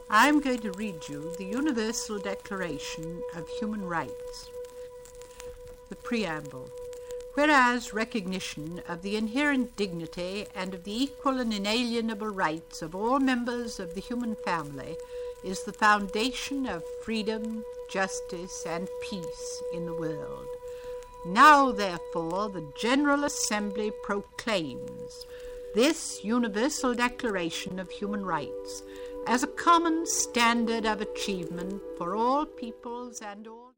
I'm going to read you the Universal Declaration of Human Rights. The Preamble. Whereas recognition of the inherent dignity and of the equal and inalienable rights of all members of the human family is the foundation of freedom, justice, and peace in the world. Now, therefore, the General Assembly proclaims this Universal Declaration of Human Rights as a common standard of achievement for all peoples and all